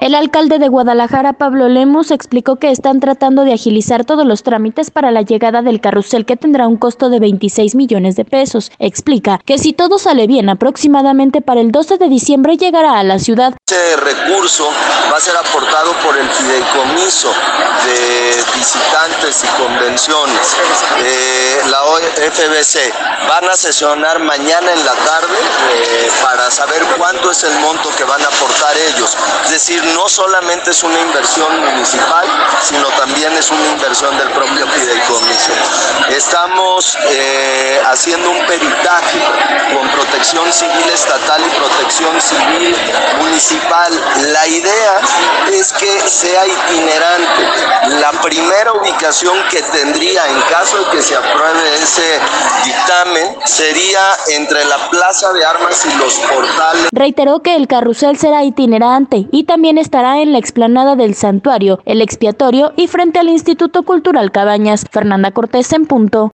El alcalde de Guadalajara, Pablo Lemus, explicó que están tratando de agilizar todos los trámites para la llegada del carrusel, que tendrá un costo de 26 millones de pesos. Explica que si todo sale bien, aproximadamente para el 12 de diciembre llegará a la ciudad. Ese recurso va a ser aportado por el fideicomiso de visitantes y convenciones, la FBC. Van a sesionar mañana en la tarde para saber cuánto es el monto que van a aportar ellos. Es decir, no solamente es una inversión municipal, sino también es una inversión del propio fideicomiso. Estamos haciendo un peritaje con Protección Civil Estatal y Protección Civil Municipal. La idea es que sea itinerante. La primera ubicación que tendría, en caso de que se apruebe ese dictamen, sería entre la Plaza de Armas y los portales. Reiteró que el carrusel será itinerante y también estará en la explanada del Santuario, el Expiatorio y frente al Instituto Cultural Cabañas. Fernanda Cortés en punto.